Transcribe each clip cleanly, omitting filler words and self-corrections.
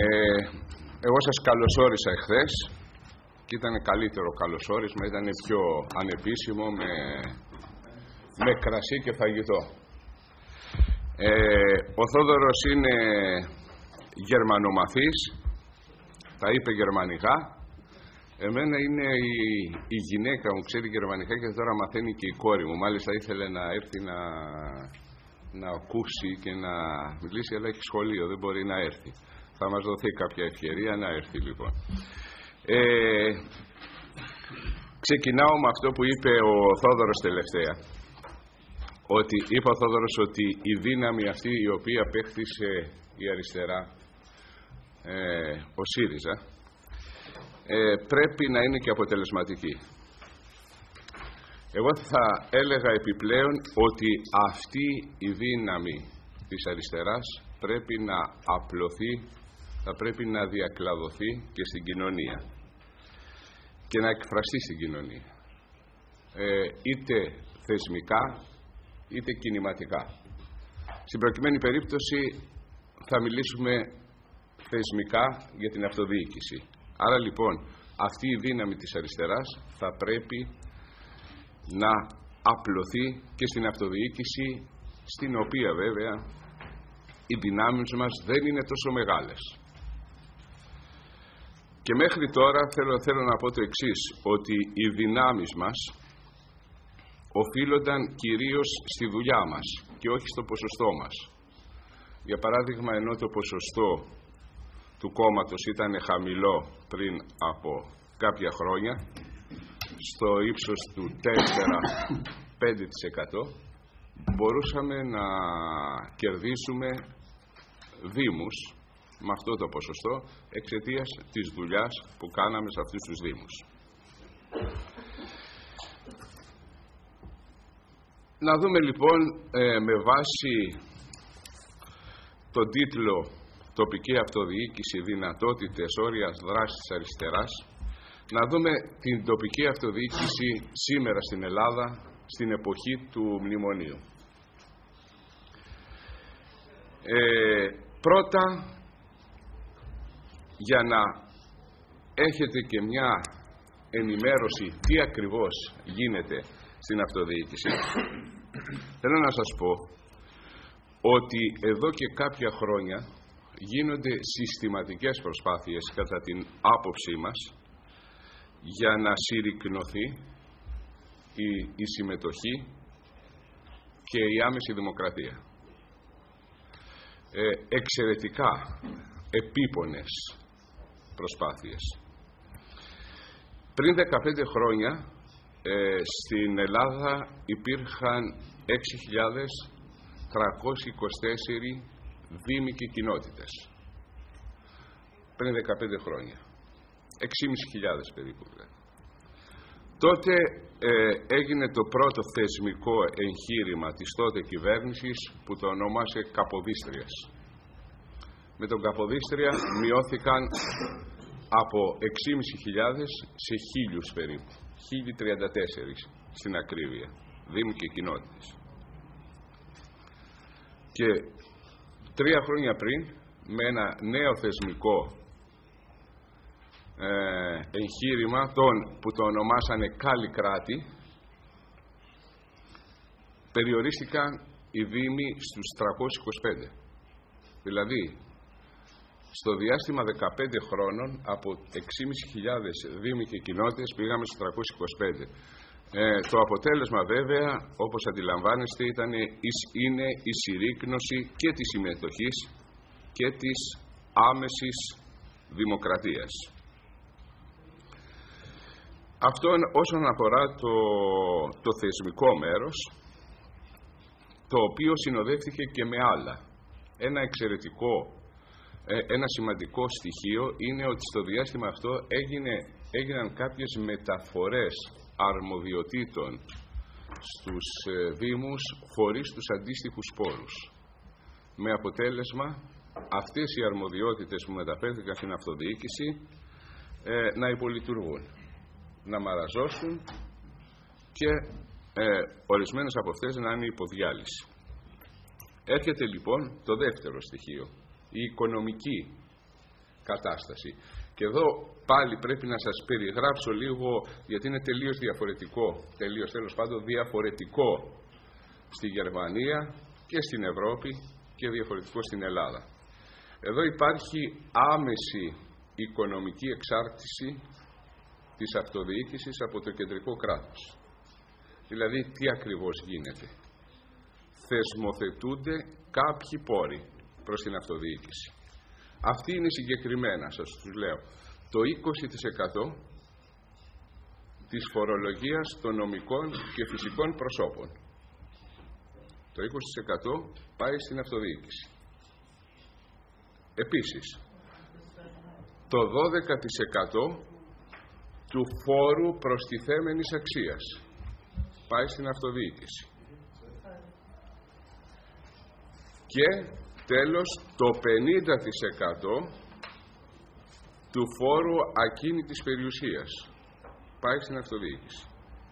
Εγώ σας καλωσόρισα εχθές και ήταν καλύτερο καλωσόρισμα, ήταν πιο ανεπίσημο με κρασί και φαγητό. Ο Θόδωρος είναι γερμανομαθής, τα είπε γερμανικά. Εμένα είναι η γυναίκα μου, ξέρει γερμανικά και τώρα μαθαίνει και η κόρη μου. Μάλιστα ήθελε να έρθει να ακούσει και να μιλήσει, αλλά έχει σχολείο, δεν μπορεί να έρθει. Θα μας δοθεί κάποια ευκαιρία να έρθει λοιπόν. Ξεκινάω με αυτό που είπε ο Θόδωρος τελευταία. Είπε ο Θόδωρος ότι η δύναμη αυτή η οποία παίχτησε η αριστερά, ο ΣΥΡΙΖΑ, πρέπει να είναι και αποτελεσματική. Εγώ θα έλεγα επιπλέον ότι αυτή η δύναμη της αριστεράς πρέπει να απλωθεί, θα πρέπει να διακλαδωθεί και στην κοινωνία και να εκφραστεί στην κοινωνία, είτε θεσμικά είτε κινηματικά. Στην προκειμένη περίπτωση θα μιλήσουμε θεσμικά για την αυτοδιοίκηση. Άρα λοιπόν αυτή η δύναμη της αριστεράς θα πρέπει να απλωθεί και στην αυτοδιοίκηση, στην οποία βέβαια οι δυνάμεις μας δεν είναι τόσο μεγάλες. Και μέχρι τώρα θέλω να πω το εξής, ότι οι δυνάμεις μας οφείλονταν κυρίως στη δουλειά μας και όχι στο ποσοστό μας. Για παράδειγμα, ενώ το ποσοστό του κόμματος ήταν χαμηλό πριν από κάποια χρόνια, στο ύψος του 4-5%, μπορούσαμε να κερδίσουμε δήμους με αυτό το ποσοστό εξαιτίας της δουλειάς που κάναμε σε αυτούς τους δήμους. Να δούμε λοιπόν με βάση τον τίτλο «Τοπική αυτοδιοίκηση, δυνατότητες, όρια δράσης της αριστεράς», να δούμε την τοπική αυτοδιοίκηση σήμερα στην Ελλάδα, στην εποχή του μνημονίου. Πρώτα, για να έχετε και μια ενημέρωση τι ακριβώς γίνεται στην αυτοδιοίκηση, θέλω να σας πω ότι εδώ και κάποια χρόνια γίνονται συστηματικές προσπάθειες, κατά την άποψή μας, για να συρρικνωθεί η συμμετοχή και η άμεση δημοκρατία. Εξαιρετικά επίπονες προσπάθειες. Πριν 15 χρόνια στην Ελλάδα υπήρχαν 6.324 δήμοι και κοινότητες. Πριν 15 χρόνια. 6.500 περίπου. Τότε έγινε το πρώτο θεσμικό εγχείρημα της τότε κυβέρνησης που το ονόμασε Καποδίστριας. Με τον Καποδίστρια μειώθηκαν από 6.500 σε 1.000 περίπου. 1.034 στην ακρίβεια, δήμοι και κοινότητες. Και 3 χρόνια πριν, με ένα νέο θεσμικό εγχείρημα που το ονομάσανε Καλλικράτη, περιορίστηκαν οι δήμοι στους 325. Δηλαδή, στο διάστημα 15 χρόνων, από 6.500 δήμοι και κοινότητες πήγαμε στους 325. Το αποτέλεσμα βέβαια, όπως αντιλαμβάνεστε, είναι η συρρίκνωση και της συμμετοχής και της άμεσης δημοκρατίας. Αυτό όσον αφορά το θεσμικό μέρος, το οποίο συνοδεύτηκε και με άλλα. Ένα σημαντικό στοιχείο είναι ότι στο διάστημα αυτό έγιναν κάποιες μεταφορές αρμοδιοτήτων στους δήμους χωρίς τους αντίστοιχους πόρους. Με αποτέλεσμα αυτές οι αρμοδιότητες που μεταφέρθηκαν στην αυτοδιοίκηση να υπολειτουργούν, να μαραζώσουν και ορισμένες από αυτές να είναι υποδιάλυση. Έρχεται λοιπόν το δεύτερο στοιχείο, η οικονομική κατάσταση. Και εδώ πάλι πρέπει να σας περιγράψω λίγο, γιατί είναι τελείως διαφορετικό, τέλος πάντων διαφορετικό στη Γερμανία και στην Ευρώπη και διαφορετικό στην Ελλάδα. Εδώ υπάρχει άμεση οικονομική εξάρτηση της αυτοδιοίκησης από το κεντρικό κράτος. Δηλαδή, τι ακριβώς γίνεται? Θεσμοθετούνται κάποιοι πόροι προς την αυτοδιοίκηση. Αυτή είναι συγκεκριμένα, σας τους λέω, το 20% της φορολογίας των νομικών και φυσικών προσώπων. Το 20% πάει στην αυτοδιοίκηση. Επίσης, το 12% του φόρου προστιθέμενης αξίας πάει στην αυτοδιοίκηση. Και τέλος, το 50% του φόρου ακίνητης περιουσίας πάει στην αυτοδιοίκηση.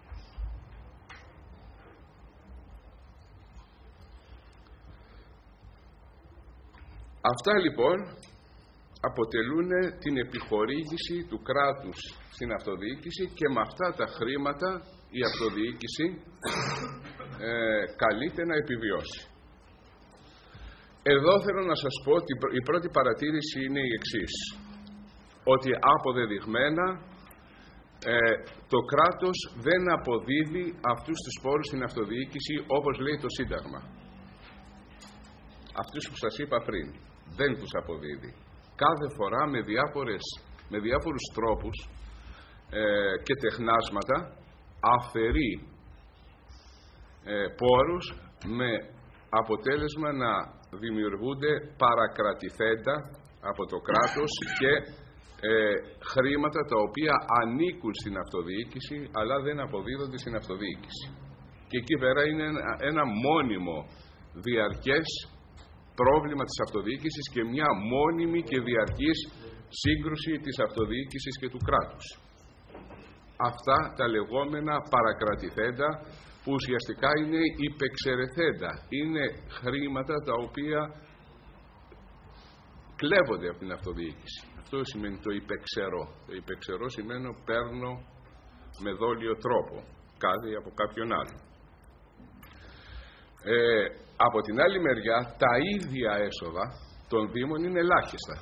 Αυτά λοιπόν αποτελούν την επιχορήγηση του κράτους στην αυτοδιοίκηση και με αυτά τα χρήματα η αυτοδιοίκηση καλείται να επιβιώσει. Εδώ θέλω να σας πω ότι η πρώτη παρατήρηση είναι η εξής, ότι αποδεδειγμένα το κράτος δεν αποδίδει αυτούς τους πόρους στην αυτοδιοίκηση όπως λέει το Σύνταγμα. Αυτούς που σας είπα πριν, δεν τους αποδίδει. Κάθε φορά με διάφορους τρόπους και τεχνάσματα αφαιρεί πόρους με αποτέλεσμα να δημιουργούνται παρακρατηθέντα από το κράτος και χρήματα τα οποία ανήκουν στην αυτοδιοίκηση αλλά δεν αποδίδονται στην αυτοδιοίκηση. Και εκεί πέρα είναι ένα μόνιμο διαρκές πρόβλημα της αυτοδιοίκησης και μια μόνιμη και διαρκής σύγκρουση της αυτοδιοίκησης και του κράτους. Αυτά τα λεγόμενα παρακρατηθέντα που ουσιαστικά είναι υπεξαιρεθέντα. Είναι χρήματα τα οποία κλέβονται από την αυτοδιοίκηση. Αυτό σημαίνει το υπεξαιρώ. Το υπεξαιρώ σημαίνει παίρνω με δόλιο τρόπο κάτι από κάποιον άλλο. Από την άλλη μεριά τα ίδια έσοδα των Δήμων είναι ελάχιστα.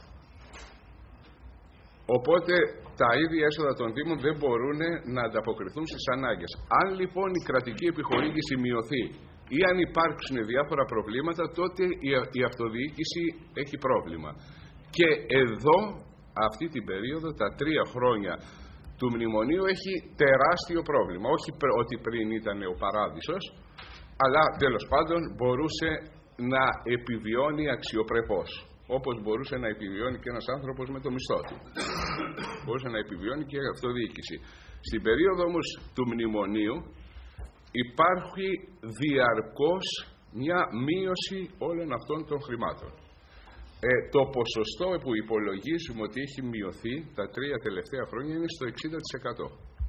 Οπότε τα ίδια έσοδα των Δήμων δεν μπορούν να ανταποκριθούν στις ανάγκες. Αν λοιπόν η κρατική επιχορήγηση μειωθεί ή αν υπάρξουν διάφορα προβλήματα, τότε η αυτοδιοίκηση έχει πρόβλημα. Και εδώ, αυτή την περίοδο, τα 3 χρόνια του μνημονίου, έχει τεράστιο πρόβλημα. Όχι ότι πριν ήταν ο παράδεισος, αλλά τέλος πάντων μπορούσε να επιβιώνει αξιοπρεπώς. Όπως μπορούσε να επιβιώνει και ένας άνθρωπος με το μισθό του. Μπορούσε να επιβιώνει και η αυτοδιοίκηση. Στην περίοδο όμως του μνημονίου υπάρχει διαρκώς μια μείωση όλων αυτών των χρημάτων. Το ποσοστό που υπολογίζουμε ότι έχει μειωθεί τα 3 τελευταία χρόνια είναι στο 60%.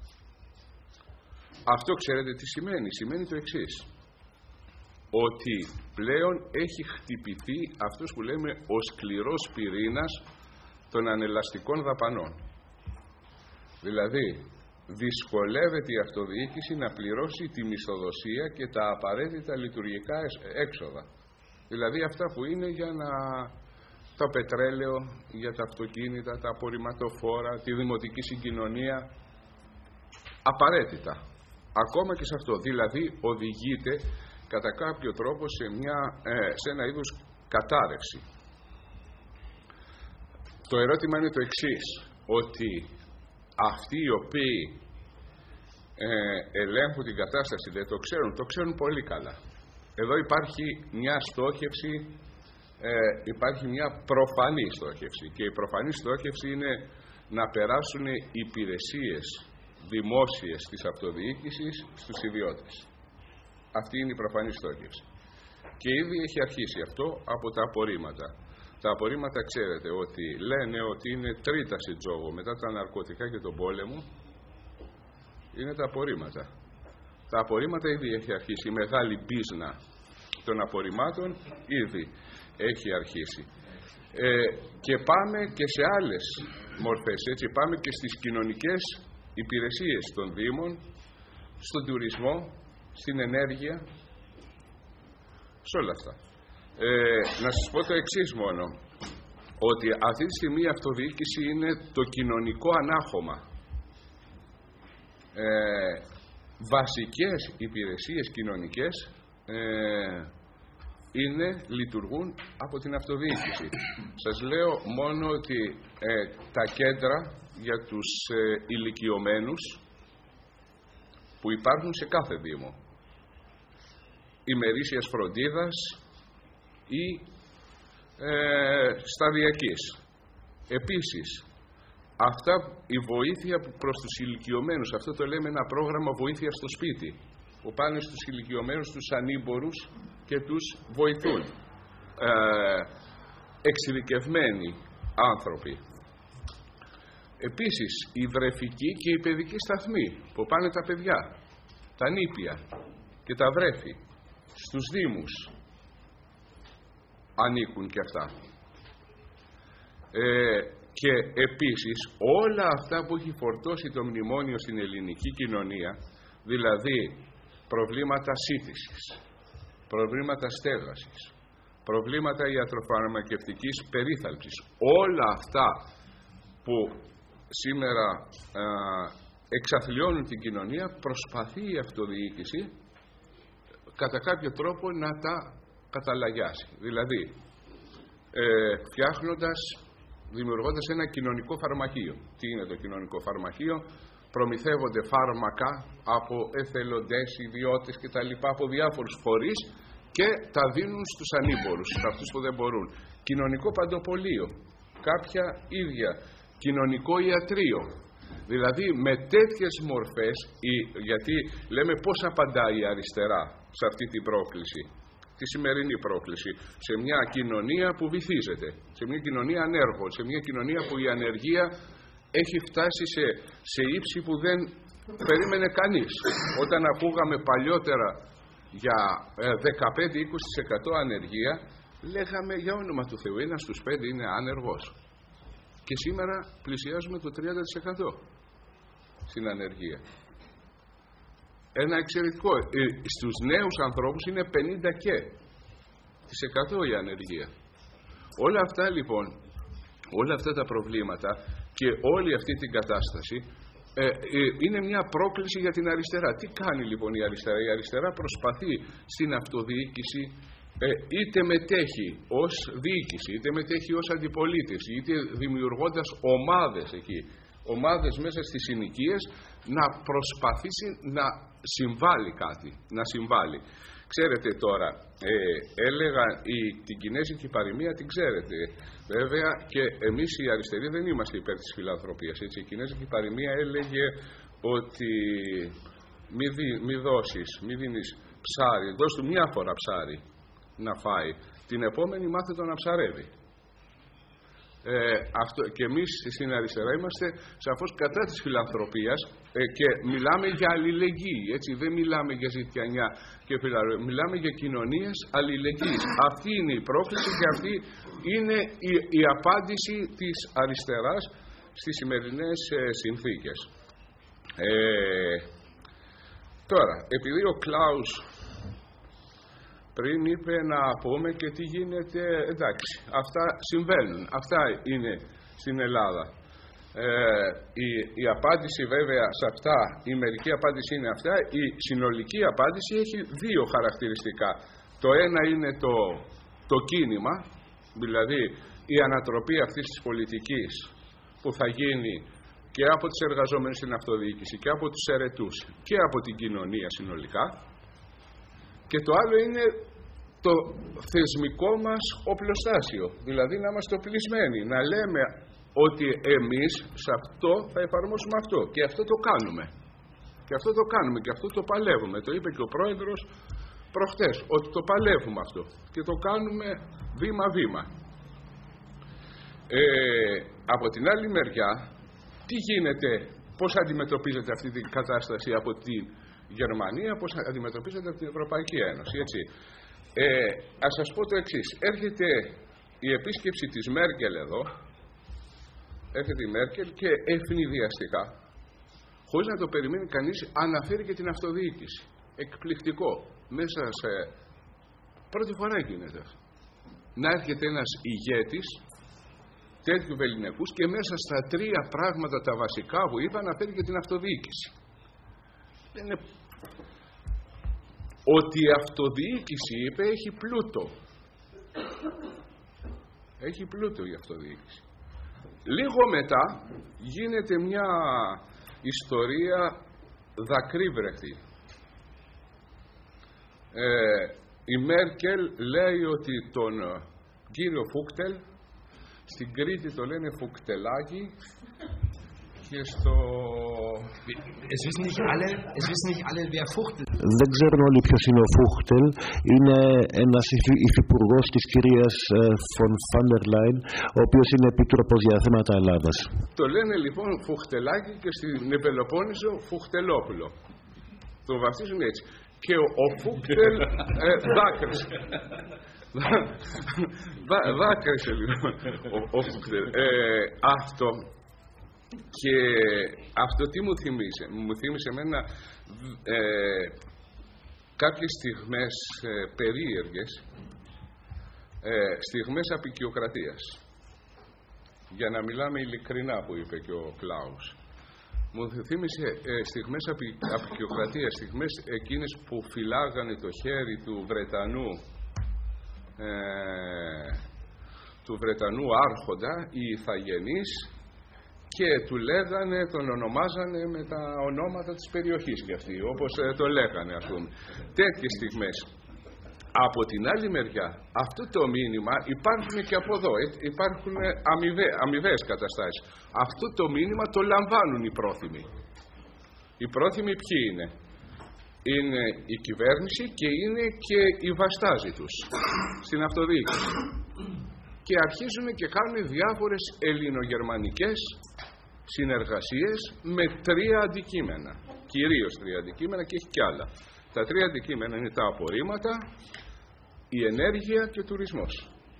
Αυτό ξέρετε τι σημαίνει? Σημαίνει το εξής, ότι πλέον έχει χτυπηθεί αυτός που λέμε ο σκληρός πυρήνας των ανελαστικών δαπανών. Δηλαδή, δυσκολεύεται η αυτοδιοίκηση να πληρώσει τη μισθοδοσία και τα απαραίτητα λειτουργικά έξοδα. Δηλαδή αυτά που είναι για το πετρέλαιο, για τα αυτοκίνητα, τα απορριμματοφόρα, τη δημοτική συγκοινωνία, απαραίτητα. Ακόμα και σε αυτό. Δηλαδή οδηγείται κατά κάποιο τρόπο σε ένα είδους κατάρρευση. Το ερώτημα είναι το εξής, ότι αυτοί οι οποίοι ελέγχουν την κατάσταση δεν το ξέρουν πολύ καλά. Εδώ υπάρχει μια στόχευση, υπάρχει μια προφανή στόχευση και η προφανή στόχευση είναι να περάσουν υπηρεσίες δημόσιες της αυτοδιοίκησης στους ιδιώτες. Αυτή είναι η προφανή στόχευση. Και ήδη έχει αρχίσει αυτό από τα απορρίμματα. Τα απορρίμματα ξέρετε ότι λένε ότι είναι τρίτα στην τζόγο μετά τα ναρκωτικά και τον πόλεμο. Είναι τα απορρίμματα. Τα απορρίμματα ήδη έχει αρχίσει. Η μεγάλη μπίζνα των απορριμμάτων ήδη έχει αρχίσει. Και πάμε και σε άλλες μορφές, έτσι, πάμε και στις κοινωνικές υπηρεσίες των Δήμων, στον τουρισμό, στην ενέργεια, σε όλα αυτά. Να σας πω το εξής μόνο, ότι αυτή τη στιγμή η αυτοδιοίκηση είναι το κοινωνικό ανάχωμα. Βασικές υπηρεσίες κοινωνικές λειτουργούν από την αυτοδιοίκηση. Σας λέω μόνο ότι τα κέντρα για τους ηλικιωμένους που υπάρχουν σε κάθε Δήμο, ημερήσιας φροντίδας ή σταδιακής. Επίσης, η βοήθεια προς τους ηλικιωμένους, αυτό το λέμε ένα πρόγραμμα βοήθεια στο σπίτι, που πάνε στους ηλικιωμένους, τους ανήμπορους και τους βοηθούν. Εξειδικευμένοι άνθρωποι. Επίσης, η βρεφική και η παιδική σταθμή, που πάνε τα παιδιά, τα νήπια και τα βρέφη, στους Δήμους ανήκουν και αυτά. Και επίσης όλα αυτά που έχει φορτώσει το μνημόνιο στην ελληνική κοινωνία, δηλαδή προβλήματα σύντησης, προβλήματα στέγασης, προβλήματα ιατροφαρμακευτικής περίθαλψης, όλα αυτά που σήμερα εξαθλιώνουν την κοινωνία, προσπαθεί η αυτοδιοίκηση κατά κάποιο τρόπο να τα καταλαγιάσει. Δηλαδή, δημιουργώντας ένα κοινωνικό φαρμακείο. Τι είναι το κοινωνικό φαρμακείο? Προμηθεύονται φάρμακα από εθελοντές, ιδιώτες κτλ. Από διάφορους φορείς και τα δίνουν στους ανήμπορους, σε αυτούς που δεν μπορούν. Κοινωνικό παντοπολείο, κάποια ίδια. Κοινωνικό ιατρείο. Δηλαδή με τέτοιες μορφές, γιατί λέμε πώς απαντάει η αριστερά σε αυτή την πρόκληση, τη σημερινή πρόκληση, σε μια κοινωνία που βυθίζεται, σε μια κοινωνία ανέργων, σε μια κοινωνία που η ανεργία έχει φτάσει σε ύψη που δεν περίμενε κανείς. Όταν ακούγαμε παλιότερα για 15-20% ανεργία, λέγαμε για όνομα του Θεού, 1 στους 5 είναι άνεργος. Και σήμερα πλησιάζουμε το 30% στην ανεργία. Ένα εξαιρετικό. Στους νέους ανθρώπους είναι 50% η ανεργία. Όλα αυτά λοιπόν, όλα αυτά τα προβλήματα και όλη αυτή την κατάσταση είναι μια πρόκληση για την αριστερά. Τι κάνει λοιπόν η αριστερά? Η αριστερά προσπαθεί στην αυτοδιοίκηση, είτε μετέχει ως διοίκηση, είτε μετέχει ως αντιπολίτευση, είτε δημιουργώντας ομάδες εκεί, ομάδες μέσα στις συνοικίες, να προσπαθήσει να συμβάλλει κάτι, να συμβάλλει. Ξέρετε τώρα, έλεγα την κινέζικη παροιμία, την ξέρετε βέβαια, και εμείς οι αριστεροί δεν είμαστε υπέρ της φιλανθρωπίας, έτσι. Η κινέζικη παροιμία έλεγε ότι μη δίνεις ψάρι, δώσ' του μια φορά ψάρι να φάει, την επόμενη μάθε το να ψαρεύει. Και εμείς στην αριστερά είμαστε σαφώς κατά της φιλανθρωπίας και μιλάμε για αλληλεγγύη, έτσι, δεν μιλάμε για ζητιανιά και φιλανθρωπία, μιλάμε για κοινωνίες αλληλεγγύης. Αυτή είναι η πρόκληση και αυτή είναι η απάντηση της αριστεράς στις σημερινές συνθήκες. Τώρα, επειδή ο Κλάους πριν είπε να πούμε και τι γίνεται, εντάξει, αυτά συμβαίνουν, αυτά είναι στην Ελλάδα. Η απάντηση βέβαια σε αυτά, η μερική απάντηση είναι αυτά, η συνολική απάντηση έχει δύο χαρακτηριστικά. Το ένα είναι το κίνημα, δηλαδή η ανατροπή αυτής της πολιτικής που θα γίνει και από τους εργαζόμενους στην αυτοδιοίκηση και από τους αιρετούς και από την κοινωνία συνολικά. Και το άλλο είναι το θεσμικό μας οπλοστάσιο, δηλαδή να είμαστε οπλισμένοι, να λέμε ότι εμείς σε αυτό θα εφαρμόσουμε αυτό και αυτό το κάνουμε. Και αυτό το κάνουμε και αυτό το παλεύουμε. Το είπε και ο πρόεδρος προχτές, ότι το παλεύουμε αυτό και το κάνουμε βήμα-βήμα. Από την άλλη μεριά, τι γίνεται, πώς αντιμετωπίζεται αυτή την κατάσταση από την Γερμανία, πώς αντιμετωπίζεται από την Ευρωπαϊκή Ένωση, έτσι. Ας σας πω το εξής. Έρχεται η επίσκεψη της Μέρκελ εδώ, έρχεται η Μέρκελ και ευνηδιαστικά, χωρίς να το περιμένει κανείς, αναφέρει και την αυτοδιοίκηση. Εκπληκτικό. Μέσα σε... Πρώτη φορά γίνεται αυτό. Να έρχεται ένας ηγέτης τέτοιου βεληνικούς και μέσα στα 3 πράγματα τα βασικά που είπα αναφέρει και την αυτοδιοίκηση. Είναι... Ότι η αυτοδιοίκηση, είπε, έχει πλούτο. Έχει πλούτο η αυτοδιοίκηση. Λίγο μετά γίνεται μια ιστορία δακρύβρεχτη. Η Μέρκελ λέει ότι τον κύριο Φούκτελ, στην Κρήτη το λένε Φουκτελάκι, και στο... Δεν ξέρουν όλοι ποιος είναι ο Φούχτελ. Είναι ένας υφυπουργός της κυρίας Φον Φάντερ Λάιν, ο οποίος είναι επίτροπος για θέματα Ελλάδας. Το λένε λοιπόν Φουχτελάκι και στην Πελοπόννησο Φουχτελόπουλο. Το βαφτίζουν έτσι. Και ο Φούκτελ δάκρυσε. Δάκρυσε λοιπόν ο Φούκτελ. Αυτό. Και αυτό τι μου θύμισε? Μου θύμισε εμένα κάποιες στιγμές περίεργες, στιγμές απικιοκρατίας. Για να μιλάμε ειλικρινά, που είπε και ο Κλάους. Μου θύμισε στιγμές απικιοκρατίας, στιγμές εκείνες που φυλάγανε το χέρι του Βρετανού άρχοντα, οι Ιθαγενείς, και του λέγανε, τον ονομάζανε με τα ονόματα της περιοχής και αυτοί, όπως το λέγανε, ας πούμε. Τέτοιες στιγμές. Από την άλλη μεριά, αυτό το μήνυμα υπάρχουν και από εδώ. Υπάρχουν αμοιβαίες καταστάσεις. Αυτό το μήνυμα το λαμβάνουν οι πρόθυμοι. Οι πρόθυμοι ποιοι είναι? Είναι η κυβέρνηση και είναι και οι βαστάζοι τους στην αυτοδιοίκηση. Και αρχίζουν και κάνουν διάφορες ελληνογερμανικές συνεργασίες με 3 αντικείμενα. Κυρίως 3 αντικείμενα, και έχει κι άλλα. Τα 3 αντικείμενα είναι τα απορρίμματα, η ενέργεια και ο τουρισμός.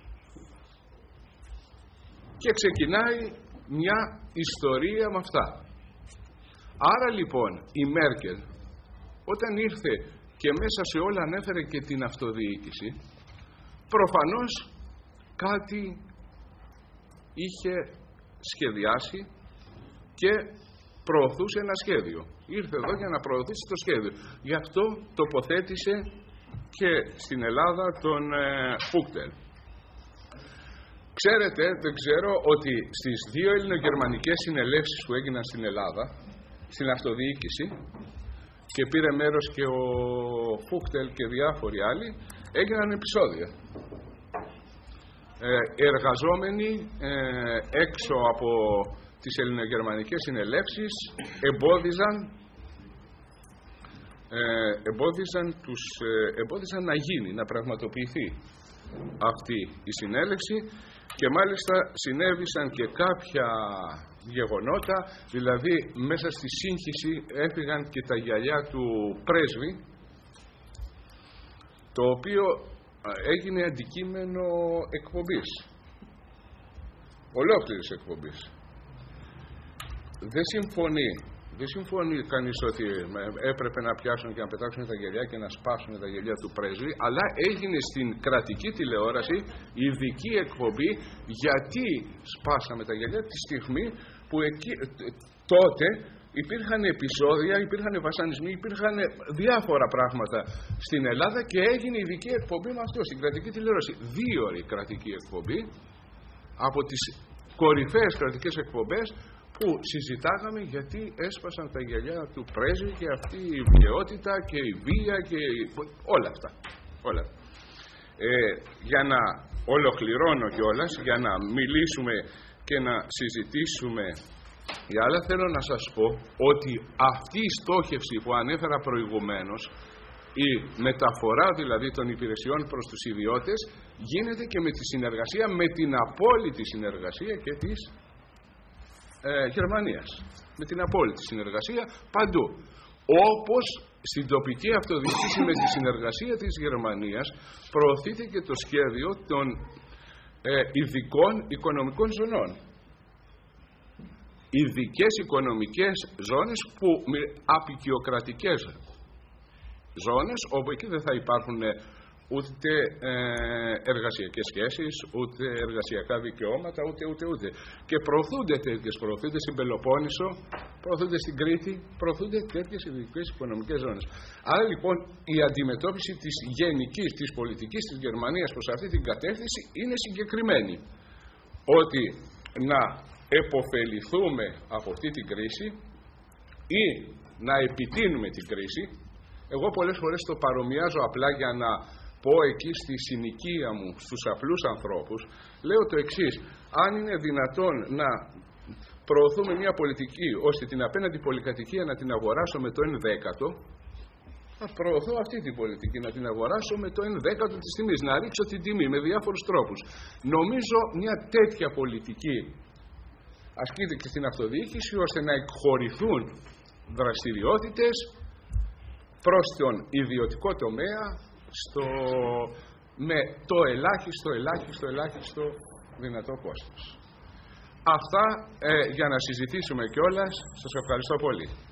Και ξεκινάει μια ιστορία με αυτά. Άρα λοιπόν η Μέρκελ, όταν ήρθε και μέσα σε όλα ανέφερε και την αυτοδιοίκηση, προφανώς κάτι είχε σχεδιάσει και προωθούσε ένα σχέδιο. Ήρθε εδώ για να προωθήσει το σχέδιο. Γι' αυτό τοποθέτησε και στην Ελλάδα τον Φούκτελ. Ξέρετε, δεν ξέρω, ότι στις 2 ελληνογερμανικές συνελεύσεις που έγιναν στην Ελλάδα, στην αυτοδιοίκηση, και πήρε μέρος και ο Φούκτελ και διάφοροι άλλοι, έγιναν επεισόδια. Εργαζόμενοι έξω από τις ελληνογερμανικές συνελεύσεις εμπόδισαν να γίνει, να πραγματοποιηθεί αυτή η συνέλευση, και μάλιστα συνέβησαν και κάποια γεγονότα, δηλαδή μέσα στη σύγχυση έφυγαν και τα γυαλιά του πρέσβη, το οποίο έγινε αντικείμενο εκπομπής, ολόκληρης εκπομπής. Δεν συμφωνεί κανείς ότι έπρεπε να πιάσουν και να πετάξουν τα γυαλιά και να σπάσουν τα γυαλιά του πρέσβη, αλλά έγινε στην κρατική τηλεόραση ειδική εκπομπή γιατί σπάσαμε τα γυαλιά, τη στιγμή που τότε υπήρχαν επεισόδια, υπήρχαν βασανισμοί, υπήρχαν διάφορα πράγματα στην Ελλάδα, και έγινε ειδική εκπομπή με αυτό στην κρατική τηλεόραση. 2 ώρες κρατική εκπομπή, από τις κορυφαίες κρατικές εκπομπές, που συζητάγαμε γιατί έσπασαν τα γυαλιά του πρέσβη και αυτή η βιαιότητα και η βία και όλα αυτά. Όλα. Για να ολοκληρώνω κιόλας, για να μιλήσουμε και να συζητήσουμε για άλλα, θέλω να σας πω ότι αυτή η στόχευση που ανέφερα προηγουμένως, η μεταφορά δηλαδή των υπηρεσιών προς τους ιδιώτες, γίνεται και με τη συνεργασία, με την απόλυτη συνεργασία και της Γερμανίας. Με την απόλυτη συνεργασία παντού. Όπως στην τοπική αυτοδιοίκηση, με τη συνεργασία της Γερμανίας, προωθήθηκε το σχέδιο των ειδικών οικονομικών ζωνών. Ειδικές οικονομικές ζώνες που απικιοκρατικές ζώνες, όπου εκεί δεν θα υπάρχουν ούτε εργασιακές σχέσεις, ούτε εργασιακά δικαιώματα, ούτε. Και προωθούνται τέτοιες, προωθούνται στην Πελοπόννησο, προωθούνται στην Κρήτη, προωθούνται τέτοιες ειδικές οικονομικές ζώνες. Άρα λοιπόν η αντιμετώπιση της γενικής, της πολιτικής της Γερμανίας προς αυτή την κατεύθυνση είναι συγκεκριμένη. Ότι να επωφεληθούμε από αυτή την κρίση ή να επιτείνουμε την κρίση. Εγώ πολλές φορές το παρομοιάζω απλά για να πω εκεί στη συνοικία μου, στους απλούς ανθρώπους, λέω το εξής: αν είναι δυνατόν να προωθούμε μια πολιτική ώστε την απέναντι πολυκατοικία να την αγοράσω με το 1/10, θα προωθώ αυτή την πολιτική, να την αγοράσω με το 1/10 της τιμής, να ρίξω την τιμή με διάφορους τρόπους. Νομίζω μια τέτοια πολιτική ασκείται και στην αυτοδιοίκηση, ώστε να εκχωρηθούν δραστηριότητες προς τον ιδιωτικό τομέα με το ελάχιστο δυνατό κόστος. Αυτά για να συζητήσουμε κιόλας. Σας ευχαριστώ πολύ.